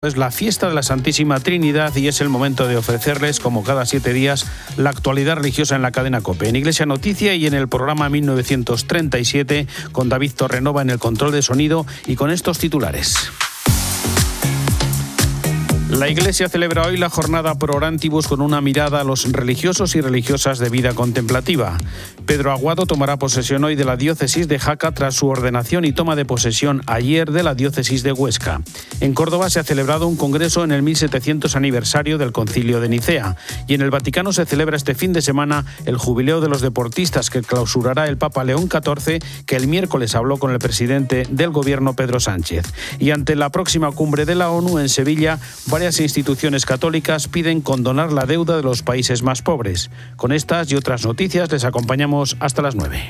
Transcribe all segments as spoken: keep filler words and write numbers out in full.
Es la fiesta de la Santísima Trinidad y es el momento de ofrecerles, como cada siete días, la actualidad religiosa en la cadena COPE, en Iglesia Noticia y en el programa mil novecientos treinta y siete, con David Torrenova en el control de sonido y con estos titulares. La Iglesia celebra hoy la jornada Pro Orantibus con una mirada a los religiosos y religiosas de vida contemplativa. Pedro Aguado tomará posesión hoy de la diócesis de Jaca tras su ordenación y toma de posesión ayer de la diócesis de Huesca. En Córdoba se ha celebrado un congreso en el mil setecientos aniversario del Concilio de Nicea y en el Vaticano se celebra este fin de semana el jubileo de los deportistas que clausurará el Papa León catorce, que el miércoles habló con el presidente del gobierno Pedro Sánchez. Y ante la próxima cumbre de la ONU en Sevilla, varias instituciones católicas piden condonar la deuda de los países más pobres. Con estas y otras noticias les acompañamos hasta las nueve.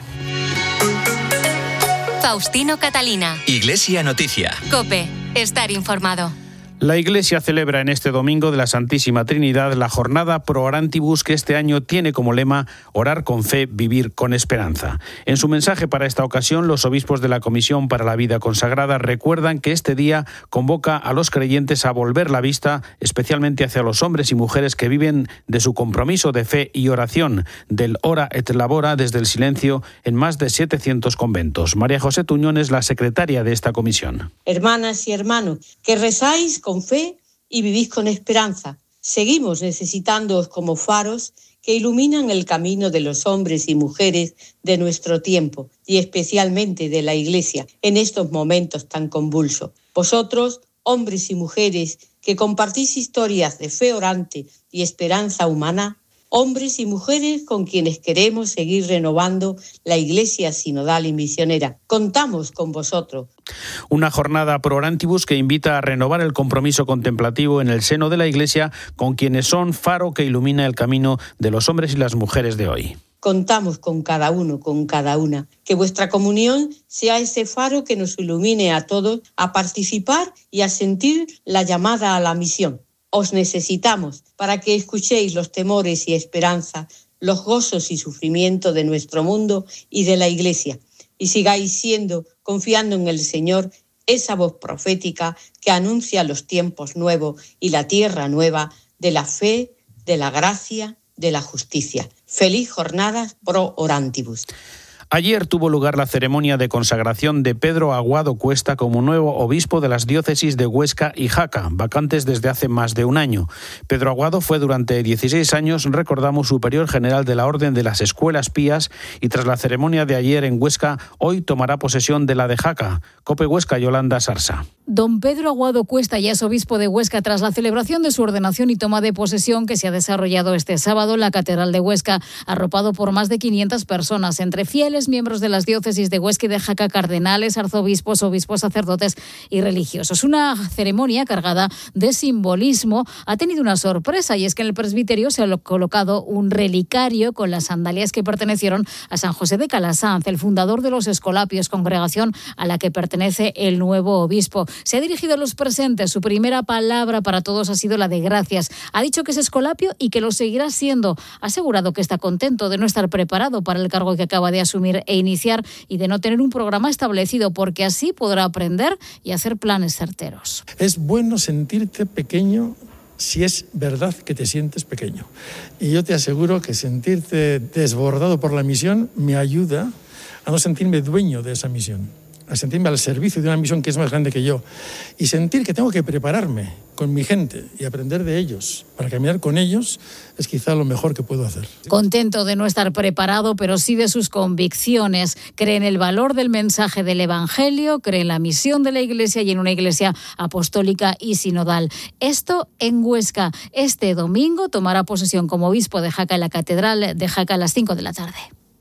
Faustino Catalina. Iglesia Noticia. COPE. Estar informado. La Iglesia celebra en este domingo de la Santísima Trinidad la jornada Pro Orantibus, que este año tiene como lema orar con fe, vivir con esperanza. En su mensaje para esta ocasión, los obispos de la Comisión para la Vida Consagrada recuerdan que este día convoca a los creyentes a volver la vista, especialmente hacia los hombres y mujeres que viven de su compromiso de fe y oración, del ora et labora desde el silencio en más de setecientos conventos. María José Tuñón es la secretaria de esta comisión. Hermanas y hermanos, que rezáis con con fe y vivís con esperanza. Seguimos necesitándoos como faros que iluminan el camino de los hombres y mujeres de nuestro tiempo y especialmente de la Iglesia en estos momentos tan convulsos. Vosotros, hombres y mujeres que compartís historias de fe orante y esperanza humana, hombres y mujeres con quienes queremos seguir renovando la Iglesia sinodal y misionera. Contamos con vosotros. Una jornada Pro Orantibus que invita a renovar el compromiso contemplativo en el seno de la Iglesia con quienes son faro que ilumina el camino de los hombres y las mujeres de hoy. Contamos con cada uno, con cada una. Que vuestra comunión sea ese faro que nos ilumine a todos a participar y a sentir la llamada a la misión. Os necesitamos para que escuchéis los temores y esperanza, los gozos y sufrimientos de nuestro mundo y de la Iglesia, y sigáis siendo, confiando en el Señor, esa voz profética que anuncia los tiempos nuevos y la tierra nueva de la fe, de la gracia, de la justicia. Feliz jornada Pro Orantibus. Ayer tuvo lugar la ceremonia de consagración de Pedro Aguado Cuesta como nuevo obispo de las diócesis de Huesca y Jaca, vacantes desde hace más de un año. Pedro Aguado fue durante dieciséis años, recordamos, superior general de la Orden de las Escuelas Pías y tras la ceremonia de ayer en Huesca, hoy tomará posesión de la de Jaca. COPE Huesca, Yolanda Sarsa. Don Pedro Aguado Cuesta ya es obispo de Huesca tras la celebración de su ordenación y toma de posesión que se ha desarrollado este sábado en la Catedral de Huesca, arropado por más de quinientas personas, entre fieles, miembros de las diócesis de Huesca y de Jaca, cardenales, arzobispos, obispos, sacerdotes y religiosos. Una ceremonia cargada de simbolismo. Ha tenido una sorpresa y es que en el presbiterio se ha colocado un relicario con las sandalias que pertenecieron a San José de Calasanz, el fundador de los Escolapios, congregación a la que pertenece el nuevo obispo. Se ha dirigido a los presentes. Su primera palabra para todos ha sido la de gracias. Ha dicho que es escolapio y que lo seguirá siendo. Ha asegurado que está contento de no estar preparado para el cargo que acaba de asumir e iniciar y de no tener un programa establecido, porque así podrá aprender y hacer planes certeros. Es bueno sentirte pequeño si es verdad que te sientes pequeño. Y yo te aseguro que sentirte desbordado por la misión me ayuda a no sentirme dueño de esa misión, a sentirme al servicio de una misión que es más grande que yo y sentir que tengo que prepararme con mi gente y aprender de ellos. Para caminar con ellos es quizá lo mejor que puedo hacer. Contento de no estar preparado, pero sí de sus convicciones. Cree en el valor del mensaje del Evangelio, cree en la misión de la Iglesia y en una Iglesia apostólica y sinodal. Esto en Huesca. Este domingo tomará posesión como obispo de Jaca en la Catedral de Jaca a las cinco de la tarde.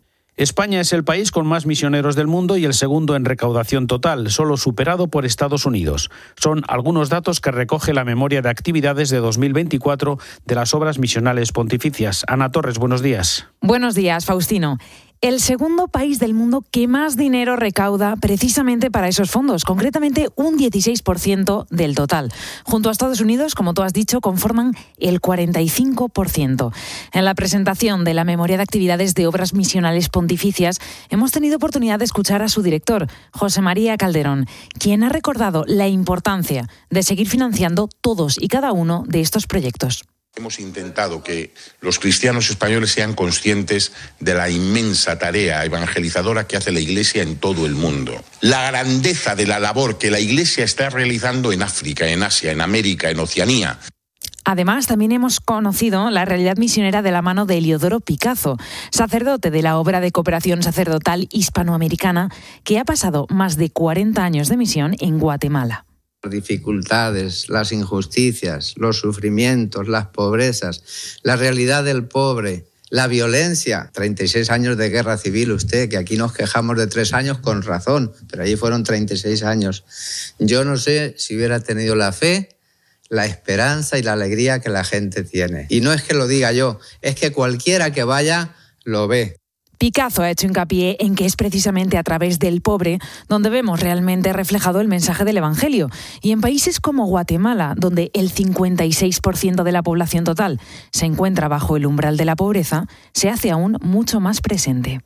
España es el país con más misioneros del mundo y el segundo en recaudación total, solo superado por Estados Unidos. Son algunos datos que recoge la memoria de actividades de dos mil veinticuatro de las obras misionales pontificias. Ana Torres, buenos días. Buenos días, Faustino. el segundo país del mundo que más dinero recauda precisamente para esos fondos, concretamente un dieciséis por ciento del total. Junto a Estados Unidos, como tú has dicho, conforman el cuarenta y cinco por ciento. En la presentación de la Memoria de Actividades de Obras Misionales Pontificias hemos tenido oportunidad de escuchar a su director, José María Calderón, quien ha recordado la importancia de seguir financiando todos y cada uno de estos proyectos. Hemos intentado que los cristianos españoles sean conscientes de la inmensa tarea evangelizadora que hace la Iglesia en todo el mundo. La grandeza de la labor que la Iglesia está realizando en África, en Asia, en América, en Oceanía. Además, también hemos conocido la realidad misionera de la mano de Eliodoro Picazo, sacerdote de la obra de cooperación sacerdotal hispanoamericana, que ha pasado más de cuarenta años de misión en Guatemala. Las dificultades, las injusticias, los sufrimientos, las pobrezas, la realidad del pobre, la violencia. treinta y seis años de guerra civil, usted, que aquí nos quejamos de tres años con razón, pero allí fueron treinta y seis años. Yo no sé si hubiera tenido la fe, la esperanza y la alegría que la gente tiene. Y no es que lo diga yo, es que cualquiera que vaya lo ve. Picazo ha hecho hincapié en que es precisamente a través del pobre donde vemos realmente reflejado el mensaje del Evangelio. Y en países como Guatemala, donde el cincuenta y seis por ciento de la población total se encuentra bajo el umbral de la pobreza, se hace aún mucho más presente.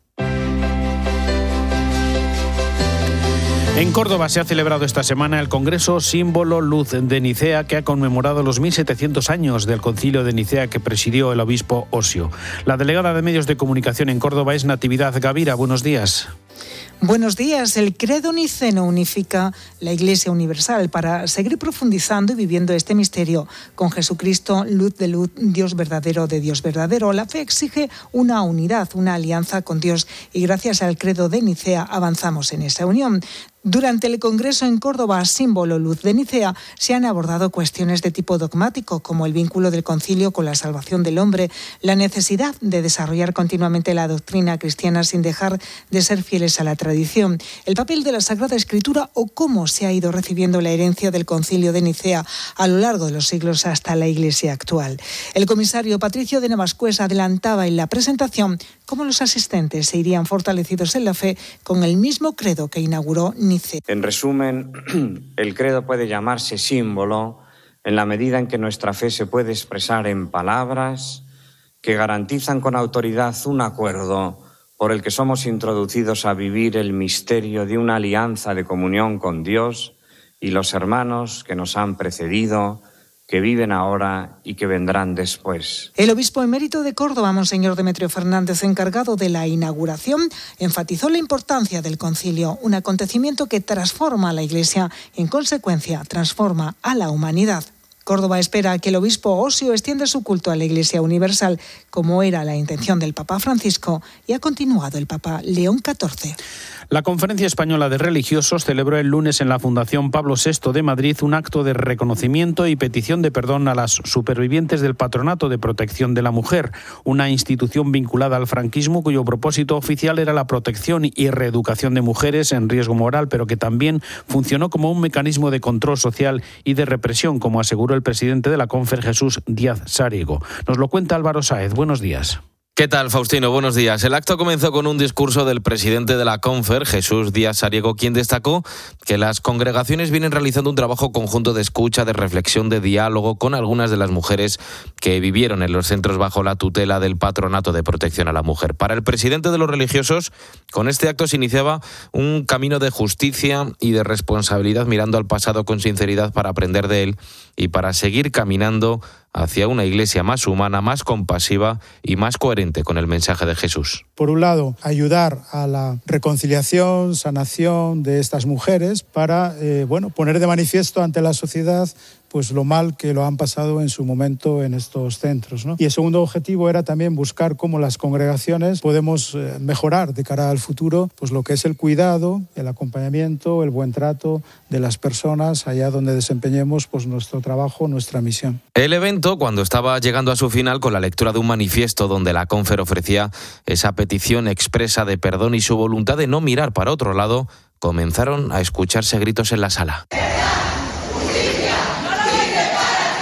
En Córdoba se ha celebrado esta semana el Congreso Símbolo Luz de Nicea, que ha conmemorado los mil setecientos años del Concilio de Nicea que presidió el obispo Osio. La delegada de Medios de Comunicación en Córdoba es Natividad Gavira. Buenos días. Buenos días. El credo niceno unifica la Iglesia universal para seguir profundizando y viviendo este misterio con Jesucristo, luz de luz, Dios verdadero de Dios verdadero. La fe exige una unidad, una alianza con Dios y gracias al credo de Nicea avanzamos en esa unión. Durante el Congreso en Córdoba, Símbolo Luz de Nicea, se han abordado cuestiones de tipo dogmático, como el vínculo del concilio con la salvación del hombre, la necesidad de desarrollar continuamente la doctrina cristiana sin dejar de ser fieles a la tradición, el papel de la Sagrada Escritura o cómo se ha ido recibiendo la herencia del concilio de Nicea a lo largo de los siglos hasta la Iglesia actual. El comisario Patricio de Navascués adelantaba en la presentación cómo los asistentes se irían fortalecidos en la fe con el mismo credo que inauguró Nicea. En resumen, el credo puede llamarse símbolo en la medida en que nuestra fe se puede expresar en palabras que garantizan con autoridad un acuerdo por el que somos introducidos a vivir el misterio de una alianza de comunión con Dios y los hermanos que nos han precedido, que viven ahora y que vendrán después. El obispo emérito de Córdoba, Monseñor Demetrio Fernández, encargado de la inauguración, enfatizó la importancia del concilio, un acontecimiento que transforma a la Iglesia y, en consecuencia, transforma a la humanidad. Córdoba espera que el obispo Osio extienda su culto a la Iglesia universal, como era la intención del Papa Francisco, y ha continuado el Papa León catorce. La Conferencia Española de Religiosos celebró el lunes en la Fundación Pablo sexto de Madrid un acto de reconocimiento y petición de perdón a las supervivientes del Patronato de Protección de la Mujer, una institución vinculada al franquismo cuyo propósito oficial era la protección y reeducación de mujeres en riesgo moral, pero que también funcionó como un mecanismo de control social y de represión, como aseguró el presidente de la Confer, Jesús Díaz Sáriego. Nos lo cuenta Álvaro Sáez. Buenos días. ¿Qué tal, Faustino? Buenos días. El acto comenzó con un discurso del presidente de la Confer, Jesús Díaz Sáriego, quien destacó que las congregaciones vienen realizando un trabajo conjunto de escucha, de reflexión, de diálogo con algunas de las mujeres que vivieron en los centros bajo la tutela del Patronato de Protección a la Mujer. Para el presidente de los religiosos, con este acto se iniciaba un camino de justicia y de responsabilidad, mirando al pasado con sinceridad para aprender de él y para seguir caminando hacia una iglesia más humana, más compasiva y más coherente con el mensaje de Jesús. Por un lado, ayudar a la reconciliación, sanación de estas mujeres para eh, bueno, poner de manifiesto ante la sociedad pues lo mal que lo han pasado en su momento en estos centros, ¿no? Y el segundo objetivo era también buscar cómo las congregaciones podemos eh, mejorar de cara al futuro pues lo que es el cuidado, el acompañamiento, el buen trato de las personas allá donde desempeñemos pues nuestro trabajo, nuestra misión. El evento, cuando estaba llegando a su final con la lectura de un manifiesto donde la Confer ofrecía esa petición expresa de perdón y su voluntad de no mirar para otro lado, comenzaron a escucharse gritos en la sala.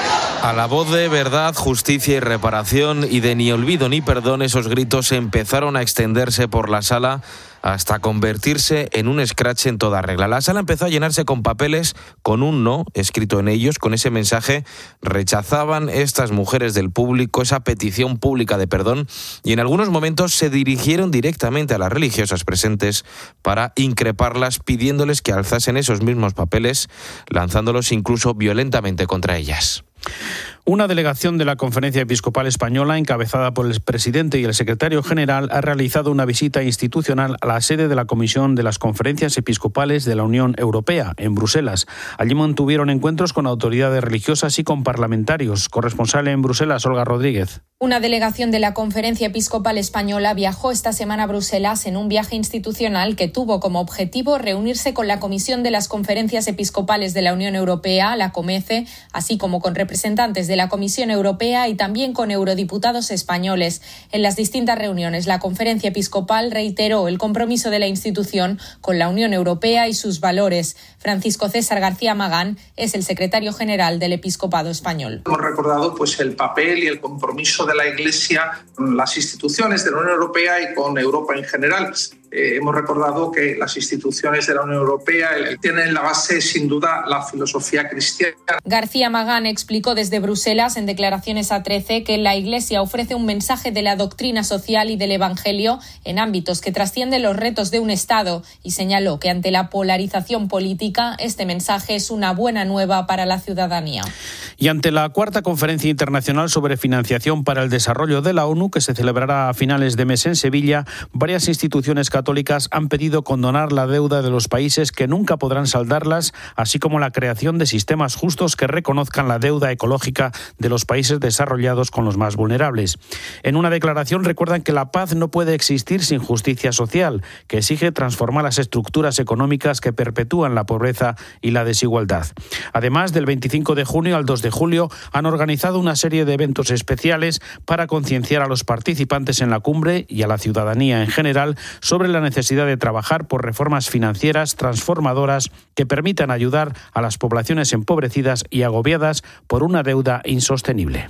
A la voz de verdad, justicia y reparación y de ni olvido ni perdón, esos gritos empezaron a extenderse por la sala hasta convertirse en un scratch en toda regla. La sala empezó a llenarse con papeles con un no escrito en ellos. Con ese mensaje rechazaban estas mujeres del público esa petición pública de perdón y en algunos momentos se dirigieron directamente a las religiosas presentes para increparlas, pidiéndoles que alzasen esos mismos papeles, lanzándolos incluso violentamente contra ellas. Una delegación de la Conferencia Episcopal Española, encabezada por el presidente y el secretario general, ha realizado una visita institucional a la sede de la Comisión de las Conferencias Episcopales de la Unión Europea, en Bruselas. Allí mantuvieron encuentros con autoridades religiosas y con parlamentarios. Corresponsal en Bruselas, Olga Rodríguez. Una delegación de la Conferencia Episcopal Española viajó esta semana a Bruselas en un viaje institucional que tuvo como objetivo reunirse con la Comisión de las Conferencias Episcopales de la Unión Europea, la COMECE, así como con representantes de la Comisión Europea y también con eurodiputados españoles. En las distintas reuniones, la Conferencia Episcopal reiteró el compromiso de la institución con la Unión Europea y sus valores. Francisco César García Magán es el secretario general del Episcopado Español. Hemos recordado pues, el papel y el compromiso de la Iglesia con las instituciones de la Unión Europea y con Europa en general. Eh, hemos recordado que las instituciones de la Unión Europea tienen en la base, sin duda, la filosofía cristiana. García Magán explicó desde Bruselas, en declaraciones a trece, que la Iglesia ofrece un mensaje de la doctrina social y del Evangelio en ámbitos que trascienden los retos de un Estado y señaló que ante la polarización política, este mensaje es una buena nueva para la ciudadanía. Y ante la cuarta Conferencia Internacional sobre Financiación para el Desarrollo de la ONU, que se celebrará a finales de mes en Sevilla, varias instituciones católicas han pedido condonar la deuda de los países que nunca podrán saldarlas, así como la creación de sistemas justos que reconozcan la deuda ecológica de los países desarrollados con los más vulnerables. En una declaración recuerdan que la paz no puede existir sin justicia social, que exige transformar las estructuras económicas que perpetúan la pobreza y la desigualdad. Además, del veinticinco de junio al dos de julio han organizado una serie de eventos especiales para concienciar a los participantes en la cumbre y a la ciudadanía en general sobre la necesidad de trabajar por reformas financieras transformadoras que permitan ayudar a las poblaciones empobrecidas y agobiadas por una deuda insostenible.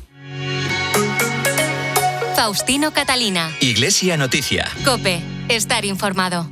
Faustino Catalina. Iglesia Noticia. COPE. Estar informado.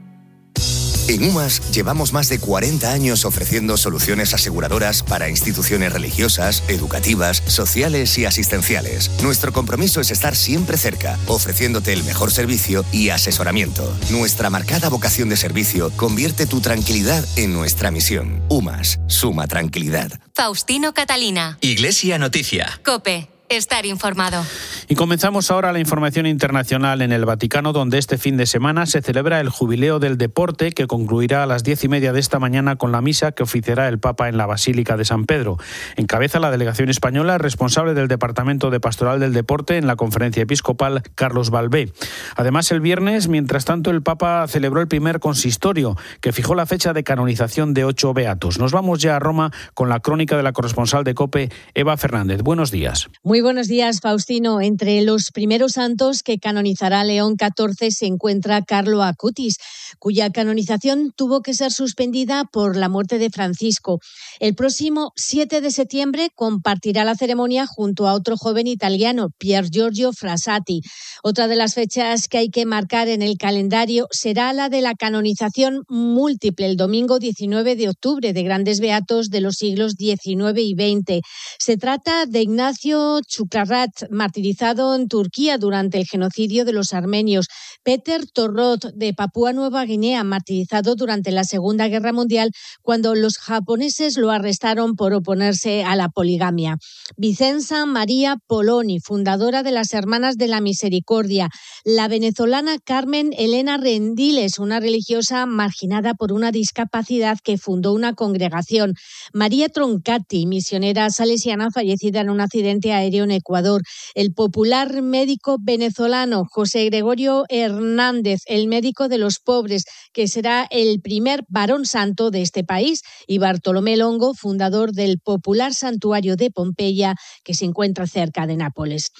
En UMAS llevamos más de cuarenta años ofreciendo soluciones aseguradoras para instituciones religiosas, educativas, sociales y asistenciales. Nuestro compromiso es estar siempre cerca, ofreciéndote el mejor servicio y asesoramiento. Nuestra marcada vocación de servicio convierte tu tranquilidad en nuestra misión. UMAS, suma tranquilidad. Faustino Catalina. Iglesia Noticia. COPE. Estar informado. Y comenzamos ahora la información internacional en el Vaticano, donde este fin de semana se celebra el Jubileo del Deporte, que concluirá a las diez y media de esta mañana con la misa que oficiará el Papa en la Basílica de San Pedro. Encabeza la delegación española, responsable del Departamento de Pastoral del Deporte en la Conferencia Episcopal, Carlos Balbé. Además, el viernes, mientras tanto, el Papa celebró el primer consistorio, que fijó la fecha de canonización de ocho beatos. Nos vamos ya a Roma con la crónica de la corresponsal de COPE, Eva Fernández. Buenos días. Muy buenos días, Faustino. Entre los primeros santos que canonizará León catorce se encuentra Carlo Acutis, cuya canonización tuvo que ser suspendida por la muerte de Francisco. El próximo siete de septiembre compartirá la ceremonia junto a otro joven italiano, Pier Giorgio Frassati. Otra de las fechas que hay que marcar en el calendario será la de la canonización múltiple, el domingo diecinueve de octubre, de grandes beatos de los siglos diecinueve y veinte. Se trata de Ignacio Çukarat, martirizado en Turquía durante el genocidio de los armenios; Peter Torrot, de Papúa Nueva Guinea, martirizado durante la Segunda Guerra Mundial cuando los japoneses lo arrestaron por oponerse a la poligamia; Vicenza María Poloni, fundadora de las Hermanas de la Misericordia; la venezolana Carmen Elena Rendiles, una religiosa marginada por una discapacidad que fundó una congregación; María Troncati, misionera salesiana fallecida en un accidente aéreo en Ecuador; el popular médico venezolano José Gregorio Hernández, el médico de los pobres, que será el primer varón santo de este país; y Bartolomé Longo, fundador del popular santuario de Pompeya, que se encuentra cerca de Nápoles.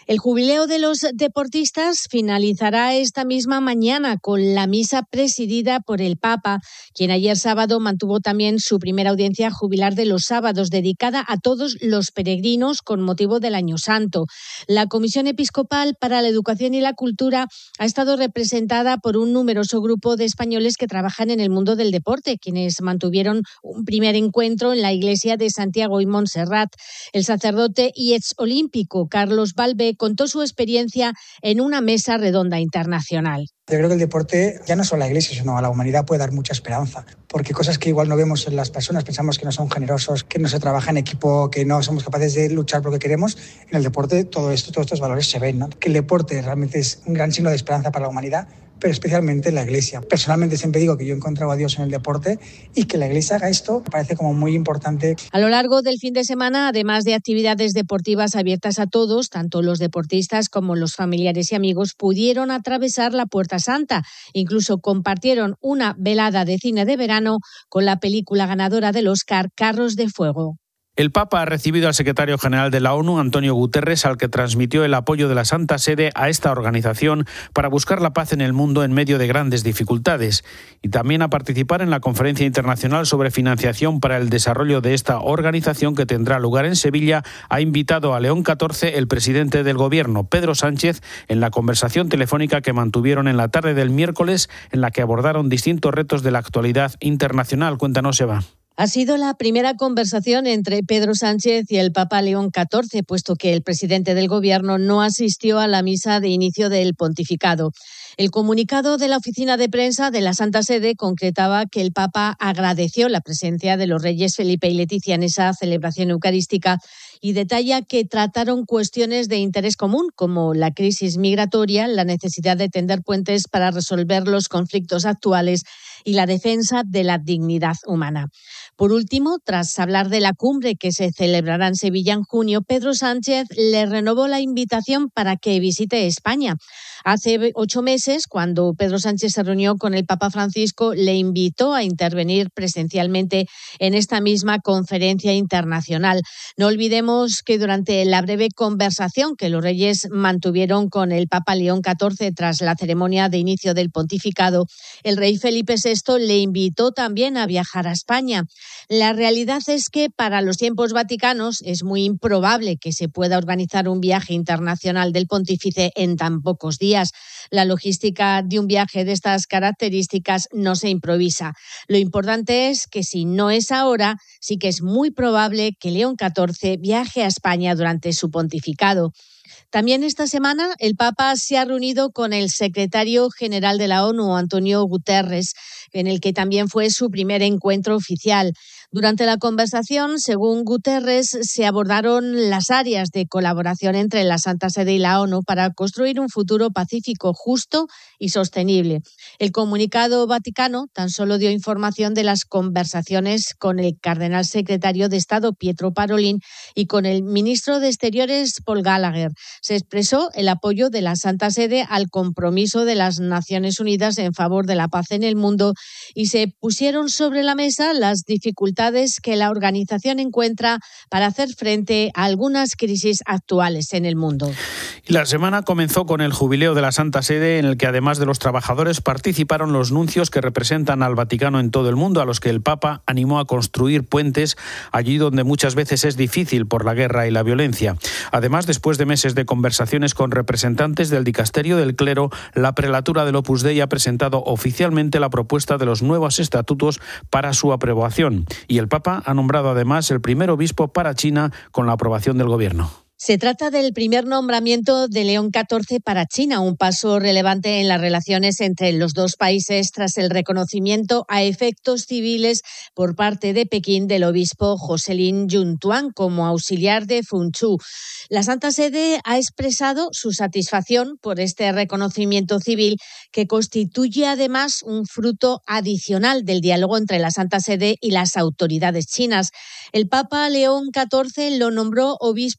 El jubileo de los deportistas finalizará esta misma mañana con la misa presidida por el Papa, quien ayer sábado mantuvo también su primera audiencia jubilar de los sábados, dedicada a todos los peregrinos con motivo del Año Santo. La Comisión Episcopal para la Educación y la Cultura ha estado representada por un numeroso grupo de españoles que trabajan en el mundo del deporte, quienes mantuvieron un primer encuentro en la iglesia de Santiago y Montserrat. El sacerdote y exolímpico Carlos Balbe contó su experiencia en una mesa redonda internacional. Yo creo que el deporte, ya no solo a la Iglesia, sino a la humanidad, puede dar mucha esperanza, porque cosas que igual no vemos en las personas, pensamos que no son generosos, que no se trabaja en equipo, que no somos capaces de luchar por lo que queremos. En el deporte todo esto, todos estos valores se ven, ¿no? Que el deporte realmente es un gran signo de esperanza para la humanidad, pero especialmente en la Iglesia. Personalmente siempre digo que yo he encontrado a Dios en el deporte y que la Iglesia haga esto me parece como muy importante. A lo largo del fin de semana, además de actividades deportivas abiertas a todos, tanto los deportistas como los familiares y amigos pudieron atravesar la Puerta Santa. Incluso compartieron una velada de cine de verano con la película ganadora del Oscar, Carros de Fuego. El Papa ha recibido al secretario general de la ONU, Antonio Guterres, al que transmitió el apoyo de la Santa Sede a esta organización para buscar la paz en el mundo en medio de grandes dificultades, y también a participar en la Conferencia Internacional sobre Financiación para el Desarrollo de esta organización, que tendrá lugar en Sevilla. Ha invitado a León catorce el presidente del Gobierno, Pedro Sánchez, en la conversación telefónica que mantuvieron en la tarde del miércoles, en la que abordaron distintos retos de la actualidad internacional. Cuéntanos, Eva. Ha sido la primera conversación entre Pedro Sánchez y el Papa León catorce, puesto que el presidente del Gobierno no asistió a la misa de inicio del pontificado. El comunicado de la oficina de prensa de la Santa Sede concretaba que el Papa agradeció la presencia de los reyes Felipe y Leticia en esa celebración eucarística y detalla que trataron cuestiones de interés común, como la crisis migratoria, la necesidad de tender puentes para resolver los conflictos actuales y la defensa de la dignidad humana. Por último, tras hablar de la cumbre que se celebrará en Sevilla en junio, Pedro Sánchez le renovó la invitación para que visite España. Hace ocho meses, cuando Pedro Sánchez se reunió con el Papa Francisco, le invitó a intervenir presencialmente en esta misma conferencia internacional. No olvidemos que durante la breve conversación que los reyes mantuvieron con el Papa León catorce tras la ceremonia de inicio del pontificado, el rey Felipe sexto le invitó también a viajar a España. La realidad es que para los tiempos vaticanos es muy improbable que se pueda organizar un viaje internacional del pontífice en tan pocos días. La logística de un viaje de estas características no se improvisa. Lo importante es que si no es ahora, sí que es muy probable que León catorce viaje a España durante su pontificado. También esta semana el Papa se ha reunido con el secretario general de la ONU, Antonio Guterres, en el que también fue su primer encuentro oficial. Durante la conversación, según Guterres, se abordaron las áreas de colaboración entre la Santa Sede y la ONU para construir un futuro pacífico, justo y sostenible. El comunicado vaticano tan solo dio información de las conversaciones con el cardenal secretario de Estado, Pietro Parolin, y con el ministro de Exteriores, Paul Gallagher. Se expresó el apoyo de la Santa Sede al compromiso de las Naciones Unidas en favor de la paz en el mundo y se pusieron sobre la mesa las dificultades que la organización encuentra para hacer frente a algunas crisis actuales en el mundo. La semana comenzó con el jubileo de la Santa Sede, en el que además de los trabajadores participaron los nuncios que representan al Vaticano en todo el mundo, a los que el Papa animó a construir puentes allí donde muchas veces es difícil por la guerra y la violencia. Además, después de meses de conversaciones con representantes del dicasterio del clero, la prelatura del Opus Dei ha presentado oficialmente la propuesta de los nuevos estatutos para su aprobación, y el Papa ha nombrado además el primer obispo para China con la aprobación del Gobierno. Se trata del primer nombramiento de León catorce para China, un paso relevante en las relaciones entre los dos países tras el reconocimiento a efectos civiles por parte de Pekín del obispo Jocelyn Yuntuan como auxiliar de Funchu. La Santa Sede ha expresado su satisfacción por este reconocimiento civil, que constituye además un fruto adicional del diálogo entre la Santa Sede y las autoridades chinas. El Papa León catorce lo nombró obispo auxiliar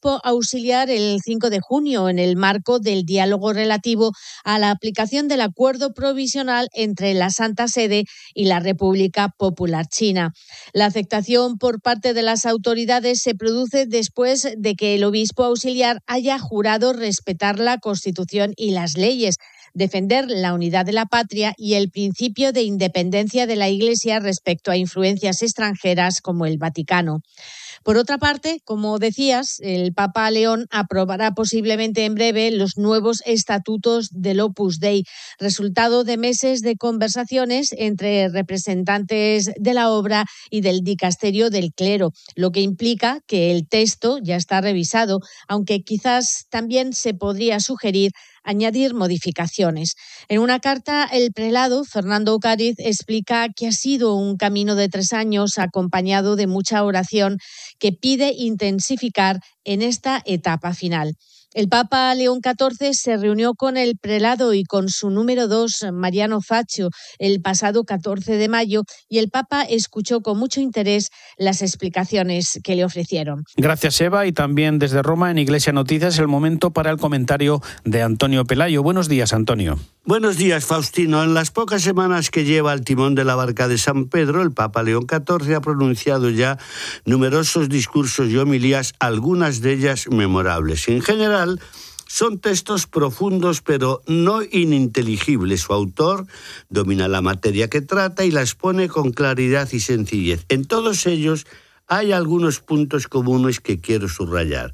Auxiliar el cinco de junio en el marco del diálogo relativo a la aplicación del acuerdo provisional entre la Santa Sede y la República Popular China. La aceptación por parte de las autoridades se produce después de que el obispo auxiliar haya jurado respetar la Constitución y las leyes, defender la unidad de la patria y el principio de independencia de la Iglesia respecto a influencias extranjeras como el Vaticano. Por otra parte, como decías, el Papa León aprobará posiblemente en breve los nuevos estatutos del Opus Dei, resultado de meses de conversaciones entre representantes de la obra y del dicasterio del clero, lo que implica que el texto ya está revisado, aunque quizás también se podría sugerir añadir modificaciones. En una carta, el prelado, Fernando Ocariz, explica que ha sido un camino de tres años acompañado de mucha oración que pide intensificar en esta etapa final. El Papa León catorce se reunió con el prelado y con su número dos, Mariano Faccio, el pasado catorce de mayo, y el Papa escuchó con mucho interés las explicaciones que le ofrecieron. Gracias, Eva, y también desde Roma, en Iglesia Noticias, el momento para el comentario de Antonio Pelayo. Buenos días, Antonio. Buenos días, Faustino. En las pocas semanas que lleva al timón de la barca de San Pedro, el Papa León catorce ha pronunciado ya numerosos discursos y homilías, algunas de ellas memorables. En general, son textos profundos pero no ininteligibles. Su autor domina la materia que trata y la expone con claridad y sencillez. En todos ellos hay algunos puntos comunes que quiero subrayar.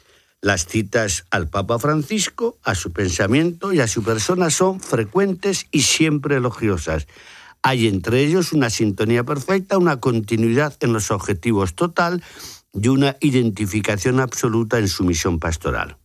Las citas al Papa Francisco, a su pensamiento y a su persona son frecuentes y siempre elogiosas. Hay entre ellos una sintonía perfecta, una continuidad en los objetivos total y una identificación absoluta en su misión pastoral.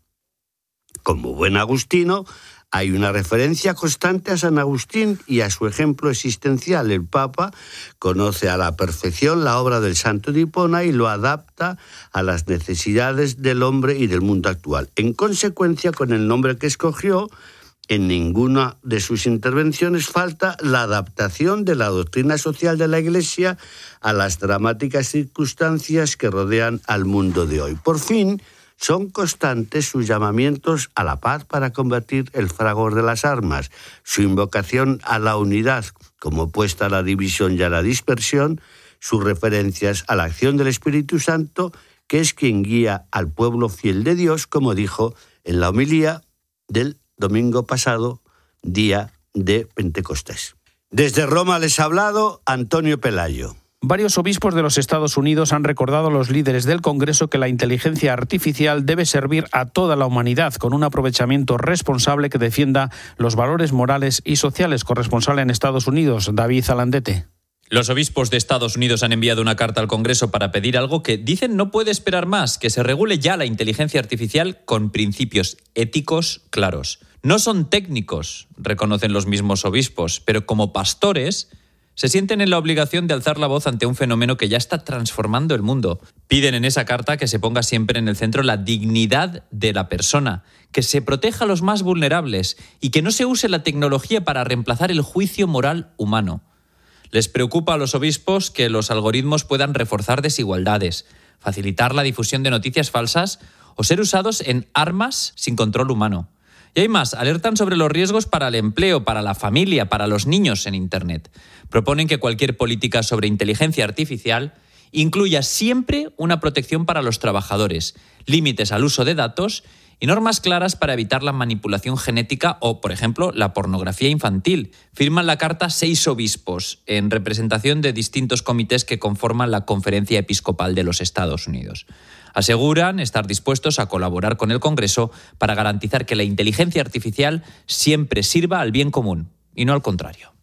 Como buen agustino, hay una referencia constante a San Agustín y a su ejemplo existencial. El Papa conoce a la perfección la obra del santo de Hipona y lo adapta a las necesidades del hombre y del mundo actual. En consecuencia, con el nombre que escogió, en ninguna de sus intervenciones falta la adaptación de la doctrina social de la Iglesia a las dramáticas circunstancias que rodean al mundo de hoy. Por fin, son constantes sus llamamientos a la paz para combatir el fragor de las armas, su invocación a la unidad como opuesta a la división y a la dispersión, sus referencias a la acción del Espíritu Santo, que es quien guía al pueblo fiel de Dios, como dijo en la homilía del domingo pasado, día de Pentecostés. Desde Roma les ha hablado Antonio Pelayo. Varios obispos de los Estados Unidos han recordado a los líderes del Congreso que la inteligencia artificial debe servir a toda la humanidad con un aprovechamiento responsable que defienda los valores morales y sociales. Corresponsal en Estados Unidos, David Alandete. Los obispos de Estados Unidos han enviado una carta al Congreso para pedir algo que dicen no puede esperar más, que se regule ya la inteligencia artificial con principios éticos claros. No son técnicos, reconocen los mismos obispos, pero como pastores se sienten en la obligación de alzar la voz ante un fenómeno que ya está transformando el mundo. Piden en esa carta que se ponga siempre en el centro la dignidad de la persona, que se proteja a los más vulnerables y que no se use la tecnología para reemplazar el juicio moral humano. Les preocupa a los obispos que los algoritmos puedan reforzar desigualdades, facilitar la difusión de noticias falsas o ser usados en armas sin control humano. Y hay más, alertan sobre los riesgos para el empleo, para la familia, para los niños en Internet. Proponen que cualquier política sobre inteligencia artificial incluya siempre una protección para los trabajadores, límites al uso de datos y normas claras para evitar la manipulación genética o, por ejemplo, la pornografía infantil. Firman la carta seis obispos en representación de distintos comités que conforman la Conferencia Episcopal de los Estados Unidos. Aseguran estar dispuestos a colaborar con el Congreso para garantizar que la inteligencia artificial siempre sirva al bien común y no al contrario.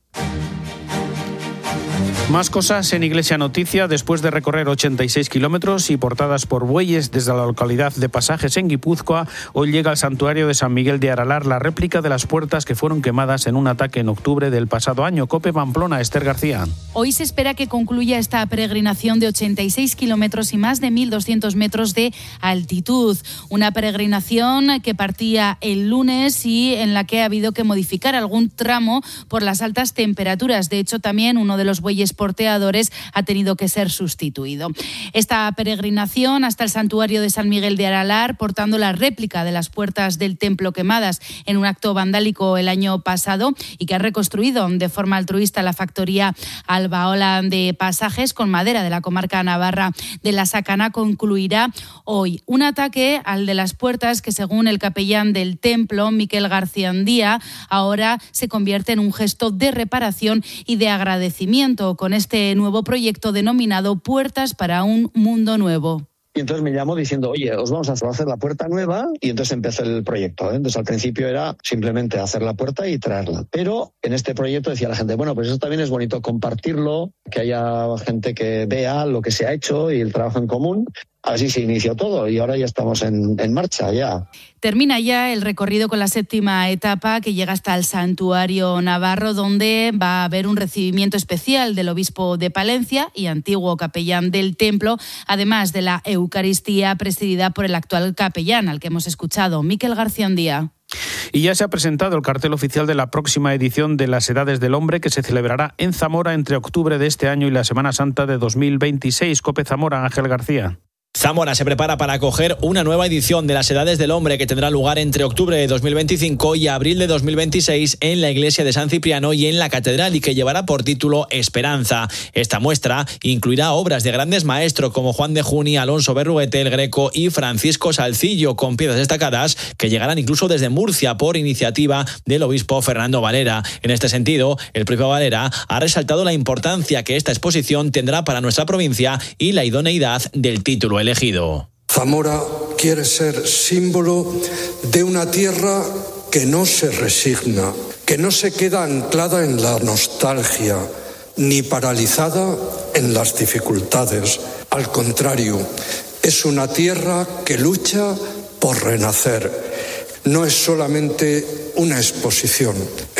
Más cosas en Iglesia Noticia. Después de recorrer ochenta y seis kilómetros y portadas por bueyes desde la localidad de Pasajes en Guipúzcoa, hoy llega al santuario de San Miguel de Aralar la réplica de las puertas que fueron quemadas en un ataque en octubre del pasado año. COPE Pamplona, Esther García. Hoy se espera que concluya esta peregrinación de ochenta y seis kilómetros y más de mil doscientos metros de altitud. Una peregrinación que partía el lunes y en la que ha habido que modificar algún tramo por las altas temperaturas. De hecho, también uno de los bueyes porteadores ha tenido que ser sustituido. Esta peregrinación hasta el santuario de San Miguel de Aralar, portando la réplica de las puertas del templo quemadas en un acto vandálico el año pasado y que ha reconstruido de forma altruista la factoría Albaola de Pasajes con madera de la comarca navarra de la Sacana, concluirá hoy. Un ataque al de las puertas que, según el capellán del templo, Miquel García Andía, ahora se convierte en un gesto de reparación y de agradecimiento con este nuevo proyecto denominado Puertas para un Mundo Nuevo. Y entonces me llamó diciendo, oye, os vamos a hacer la puerta nueva, y entonces empezó el proyecto, ¿eh? Entonces al principio era simplemente hacer la puerta y traerla. Pero en este proyecto decía la gente, bueno, pues eso también es bonito compartirlo, que haya gente que vea lo que se ha hecho y el trabajo en común. Así se inició todo y ahora ya estamos en, en marcha ya. Termina ya el recorrido con la séptima etapa que llega hasta el Santuario Navarro, donde va a haber un recibimiento especial del obispo de Palencia y antiguo capellán del templo, además de la Eucaristía presidida por el actual capellán, al que hemos escuchado, Miquel García Andía. Y ya se ha presentado el cartel oficial de la próxima edición de las Edades del Hombre, que se celebrará en Zamora entre octubre de este año y la Semana Santa de dos mil veintiséis. COPE Zamora, Ángel García. Zamora se prepara para acoger una nueva edición de las Edades del Hombre que tendrá lugar entre octubre de dos mil veinticinco y abril de dos mil veintiséis en la iglesia de San Cipriano y en la catedral, y que llevará por título Esperanza. Esta muestra incluirá obras de grandes maestros como Juan de Juni, Alonso Berruete, el Greco y Francisco Salcillo, con piezas destacadas que llegarán incluso desde Murcia por iniciativa del obispo Fernando Valera. En este sentido, el propio Valera ha resaltado la importancia que esta exposición tendrá para nuestra provincia y la idoneidad del título elegido. Zamora quiere ser símbolo de una tierra que no se resigna, que no se queda anclada en la nostalgia, ni paralizada en las dificultades. Al contrario, es una tierra que lucha por renacer. No es solamente una exposición,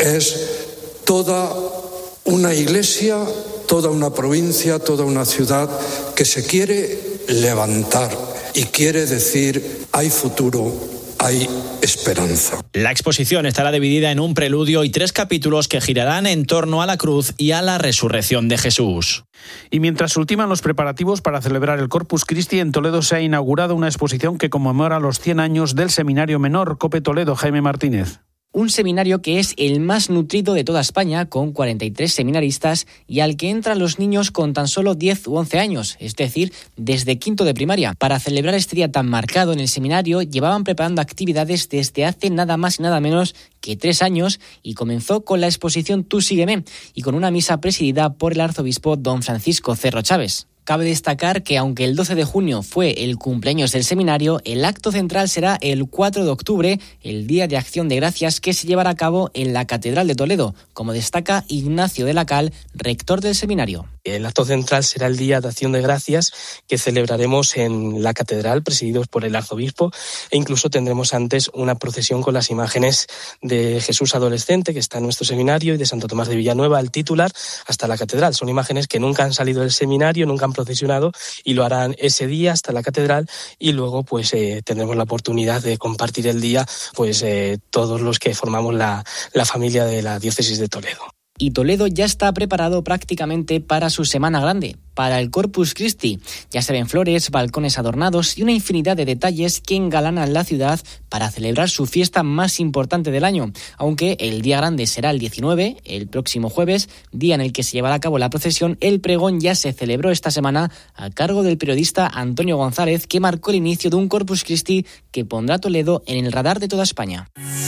es toda una iglesia, toda una provincia, toda una ciudad que se quiere levantar y quiere decir hay futuro, hay esperanza. La exposición estará dividida en un preludio y tres capítulos que girarán en torno a la cruz y a la resurrección de Jesús. Y mientras ultiman los preparativos para celebrar el Corpus Christi, en Toledo se ha inaugurado una exposición que conmemora los cien años del Seminario Menor. COPE Toledo, Jaime Martínez. Un seminario que es el más nutrido de toda España, con cuarenta y tres seminaristas, y al que entran los niños con tan solo diez u once años, es decir, desde quinto de primaria. Para celebrar este día tan marcado en el seminario, llevaban preparando actividades desde hace nada más y nada menos que tres años, y comenzó con la exposición Tú sígueme, y con una misa presidida por el arzobispo don Francisco Cerro Chávez. Cabe destacar que aunque el doce de junio fue el cumpleaños del seminario, el acto central será el cuatro de octubre, el Día de Acción de Gracias, que se llevará a cabo en la Catedral de Toledo, como destaca Ignacio de la Cal, rector del seminario. El acto central será el Día de Acción de Gracias, que celebraremos en la Catedral, presididos por el arzobispo, e incluso tendremos antes una procesión con las imágenes de Jesús adolescente, que está en nuestro seminario, y de Santo Tomás de Villanueva, el titular, hasta la Catedral. Son imágenes que nunca han salido del seminario, nunca han procesionado, y lo harán ese día hasta la Catedral, y luego pues eh, tendremos la oportunidad de compartir el día pues eh, todos los que formamos la, la familia de la diócesis de Toledo. Y Toledo ya está preparado prácticamente para su Semana Grande, para el Corpus Christi. Ya se ven flores, balcones adornados y una infinidad de detalles que engalanan la ciudad para celebrar su fiesta más importante del año. Aunque el día grande será el diecinueve, el próximo jueves, día en el que se llevará a cabo la procesión, el pregón ya se celebró esta semana a cargo del periodista Antonio González, que marcó el inicio de un Corpus Christi que pondrá a Toledo en el radar de toda España.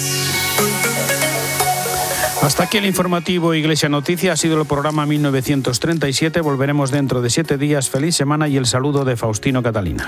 Hasta aquí el informativo Iglesia Noticia. Ha sido el programa mil novecientos treinta y siete. Volveremos dentro de siete días. Feliz semana y el saludo de Faustino Catalina.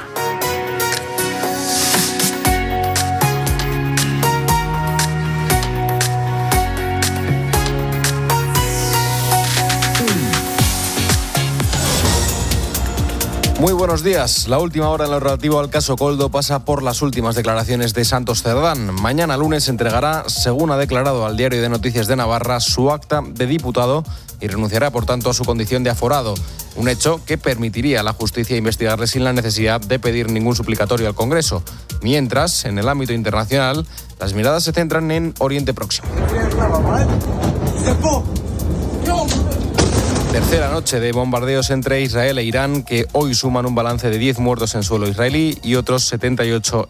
Muy buenos días. La última hora en lo relativo al caso Koldo pasa por las últimas declaraciones de Santos Cerdán. Mañana lunes entregará, según ha declarado al Diario de Noticias de Navarra, su acta de diputado y renunciará, por tanto, a su condición de aforado. Un hecho que permitiría a la justicia investigarle sin la necesidad de pedir ningún suplicatorio al Congreso. Mientras, en el ámbito internacional, las miradas se centran en Oriente Próximo. Tercera noche de bombardeos entre Israel e Irán, que hoy suman un balance de diez muertos en suelo israelí y otros setenta y ocho